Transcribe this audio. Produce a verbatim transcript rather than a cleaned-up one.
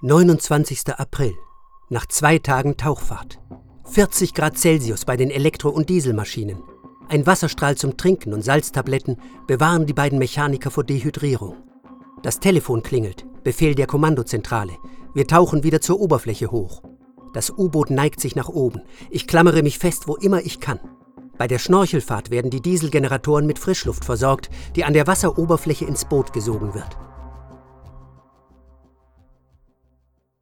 neunundzwanzigster April. Nach zwei Tagen Tauchfahrt. vierzig Grad Celsius bei den Elektro- und Dieselmaschinen. Ein Wasserstrahl zum Trinken und Salztabletten bewahren die beiden Mechaniker vor Dehydrierung. Das Telefon klingelt, Befehl der Kommandozentrale. Wir tauchen wieder zur Oberfläche hoch. Das U-Boot neigt sich nach oben. Ich klammere mich fest, wo immer ich kann. Bei der Schnorchelfahrt werden die Dieselgeneratoren mit Frischluft versorgt, die an der Wasseroberfläche ins Boot gesogen wird.